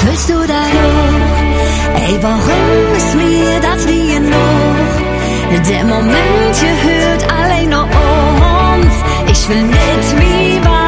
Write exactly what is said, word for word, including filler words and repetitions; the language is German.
willst du da doch? Ey, warum ist mir das nie genug? Der Moment gehört allein noch uns. Ich will nicht mehr